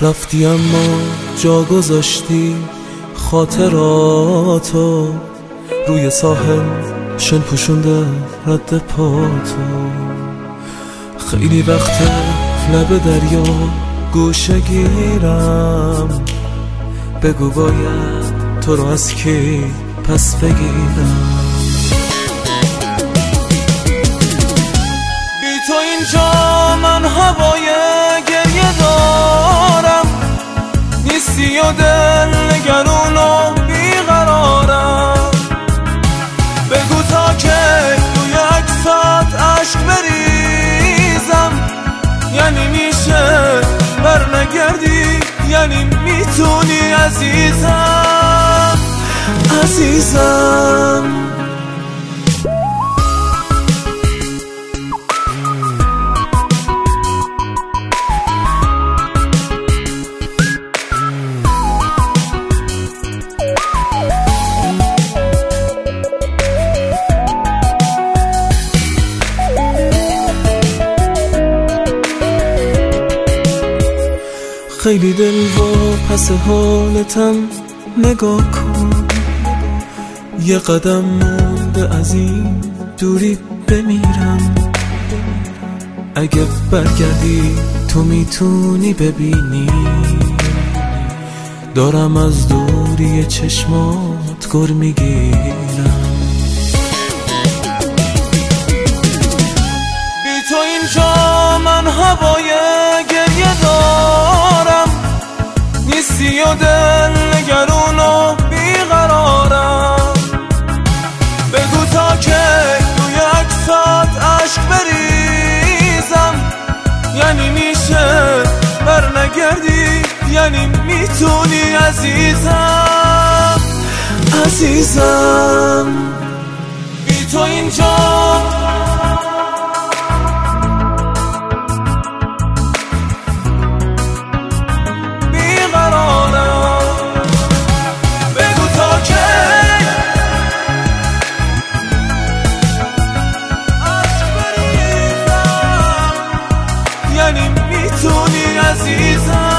رفتی اما جا گذاشتی خاطراتو، روی ساحل شن پوشونده رد پاتو. خیلی وقته لب دریا گوشه گیرم، بگو باید تو رو از کی پس بگیرم. بی تو اینجا من هوای گریه دارم، نیستی و دل نگرون و بیقرارم. بگو تا که تو یک ساعت عشق بریزم، یعنی میشه برنگردی، یعنی میتونی عزیزم عزیزم. خیلی دل و پس حالتم نگاه کن، یه قدم مونده از این دوری بمیرم. اگه برگردی تو میتونی ببینی، دارم از دوری چشمات گر میگیرم. بی تو اینجا من هوای گریه دارم، نیستی و دل نگرون و بیقرارم. بگو تا که تو یک ساعت عشق بریزم، یعنی میشه برنگردی، یعنی میتونی عزیزم عزیزم. بی تو اینجا یعنی میتونی عزیزم.